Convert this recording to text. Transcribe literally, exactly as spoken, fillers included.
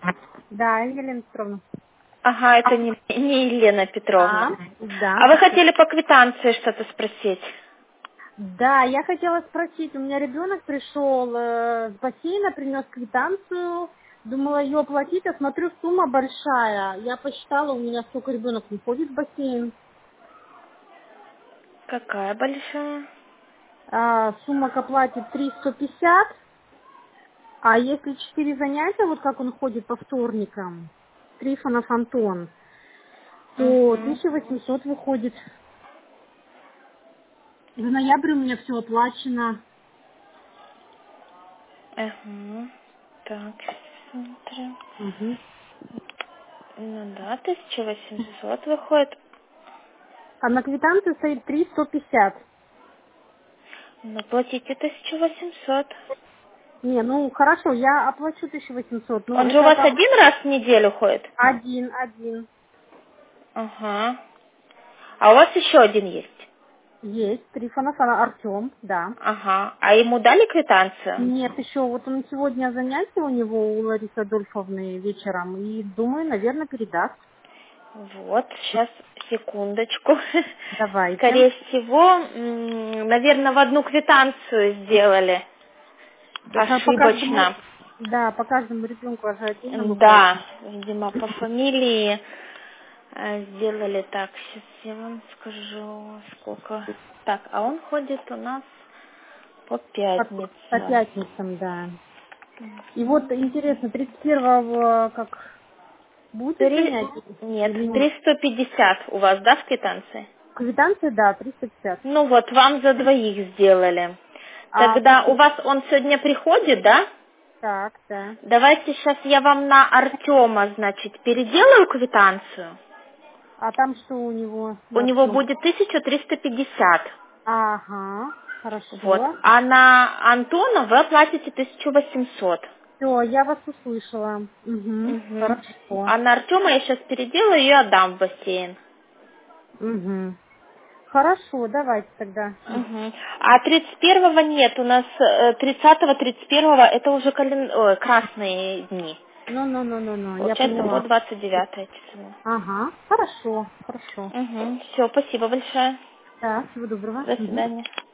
Да, Елена Петровна. Ага, это не, не Елена Петровна. А, да. А вы хотели по квитанции что-то спросить? Да, я хотела спросить, у меня ребенок пришел э, с бассейна, принес квитанцию, думала ее оплатить, а смотрю, сумма большая. Я посчитала, у меня сколько ребенок не ходит в бассейн. Какая большая? А, сумма к оплате три сто пятьдесят, а если четыре занятия, вот как он ходит по вторникам, Трифонов Антон, то Угу. тысяча восемьсот выходит. За ноябрь у меня все оплачено. Ага. Так, смотрю. Мгм. Ну да, тысяча восемьсот выходит. А на квитанции стоит три сто пятьдесят. Ну, платите тысяча восемьсот. Не, ну хорошо, я оплачу тысячу восемьсот. Ну, Он же у это вас там один раз в неделю ходит? один, один. Ага. А у вас еще один есть? Есть. Трифонов, она Артем, да. Ага. А ему дали квитанцию? Нет, еще вот он сегодня занятие у него, у Ларисы Адольфовны вечером, и думаю, наверное, передаст. Вот, сейчас, секундочку. Давайте. Скорее всего, наверное, в одну квитанцию сделали По по каждому, ошибочно. да, по каждому ребенку уже отдельно мы Да, платим. видимо, по фамилии э, сделали так. Сейчас я вам скажу, сколько. Так, а он ходит у нас по По, по пятницам. пятницам, да. И вот интересно, тридцать первого как будет Три... занятие Нет, или нет? триста пятьдесят у вас, да, в квитанции? Квитанция, да, триста пятьдесят. Ну вот, вам за двоих сделали. А Тогда у после... вас он сегодня приходит, да? Так, да. Давайте сейчас я вам на Артема, значит, переделаю квитанцию. А там что у него У на него Артем? будет тысяча триста пятьдесят. Ага, Вот. хорошо. А на Антона вы оплатите тысячу восемьсот. Все, я вас услышала. Угу, Угу. хорошо. А на Артема я сейчас переделаю и отдам в бассейн. Угу. Хорошо, давайте тогда. Мгм. А тридцать первого нет, у нас э, тридцатого, тридцать первого это уже кален... Ой, красные дни. Ну-ну-ну-ну-ну, я Получается по поняла. двадцать девятое число. Ага, хорошо, хорошо. Угу. Все, спасибо большое. Да, всего доброго. До Мгм. свидания.